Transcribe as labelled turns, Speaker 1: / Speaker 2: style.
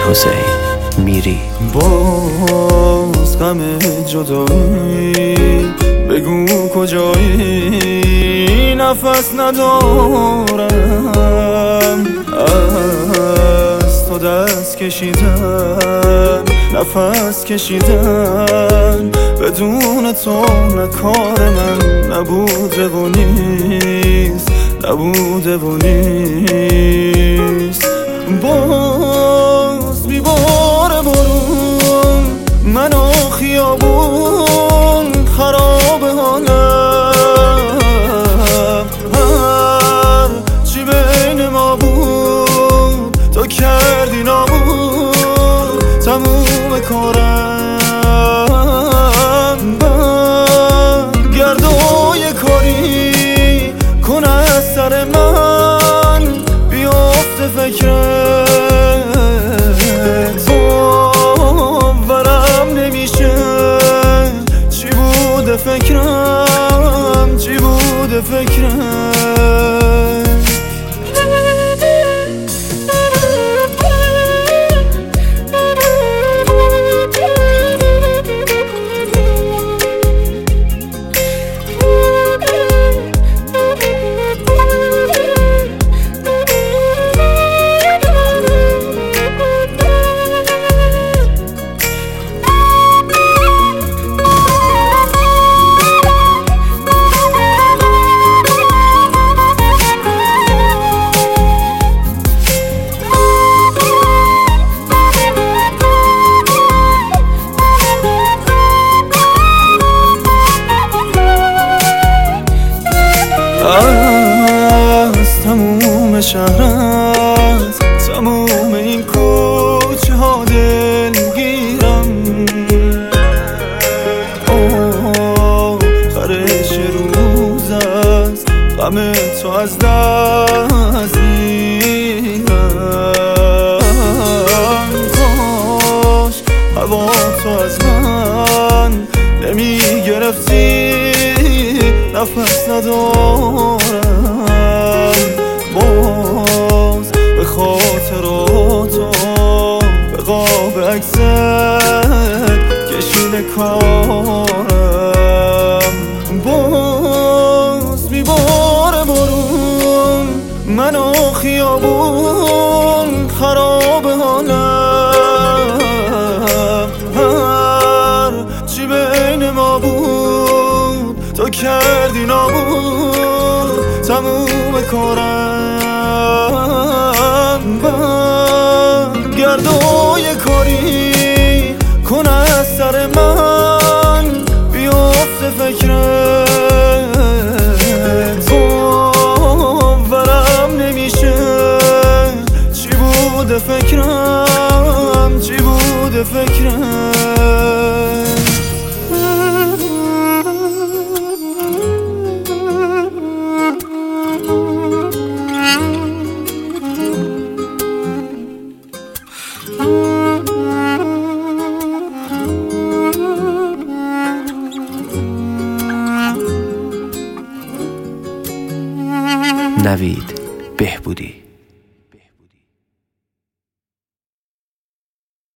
Speaker 1: حسین میری.
Speaker 2: باز غم جدایی بگو کجایی، نفس ندارم از تو دست کشیدن، نفس کشیدن بدون تو نه کار من نبوده و نیست، نبوده و نیست. باز میباره برون منو خیابون، خراب حالم، هر چی بین ما بود تو کردی نابود، تموم کارم. برگرد و یه کاری کن از سر من، بیافته فکرت باورم نمیشه، چی بوده فکرم، چی بوده فکرم. از تموم شهرت، تموم این کوچه ها دلگیرم، آخرش روز است غم تو از دست میرم. کاش هوا تو از من نمیگرفتی، نفس ندارم باز به خاطراتو، به قاب عکست کشیده کارم. باز میباره برون منو خیابون، خراب حالم، هر چی بین ما بود تو کردی نابود، تموم کارم. برگرد و یه کاری کن از سر من، بیافته فکرت باورم نمیشه، چی بوده فکرم، چی بوده فکرم.
Speaker 1: نوید بهبودی.